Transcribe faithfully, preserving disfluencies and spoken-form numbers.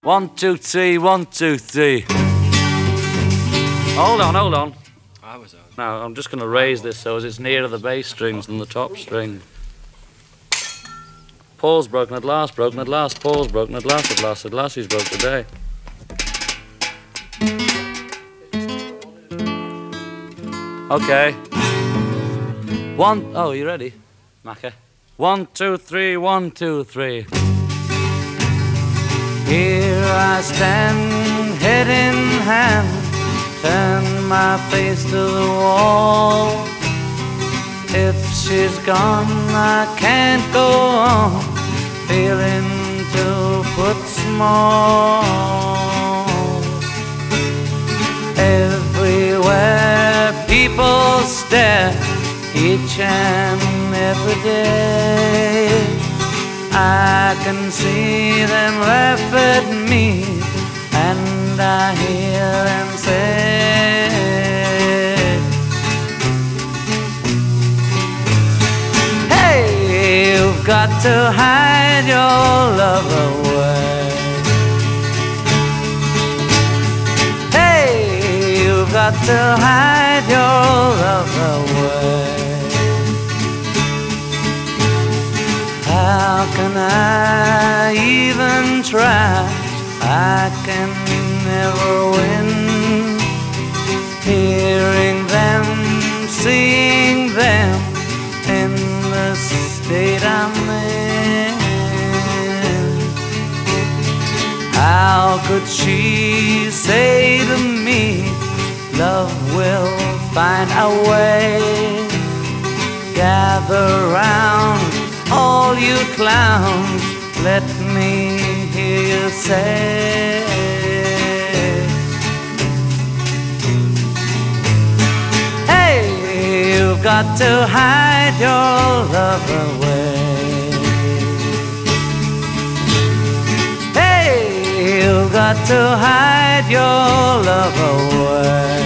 One, two, three, one, two, three. Hold on, hold on. I was on. Now, I'm just going to raise this so as it's nearer the bass strings than the top string. Paul's broken at last, broken at last, Paul's broken at last, at last, at last, he's broke today. Okay. One, oh, you ready, Macca? One, two, three, one, two, three. Here I stand, head in hand, turn my face to the wall. If she's gone, I can't go on, feeling two foot small. Everywhere people stare, each and every day. I can see them laugh at me, and I hear them say, hey, you've got to hide your love away. Hey, you've got to hide your love away. How can I even try? I can never win. Hearing them, seeing them in the state I'm in. How could she say to me, love will find a way? Gather round, all you clowns, let me hear you say, hey, you've got to hide your love away. Hey, you've got to hide your love away.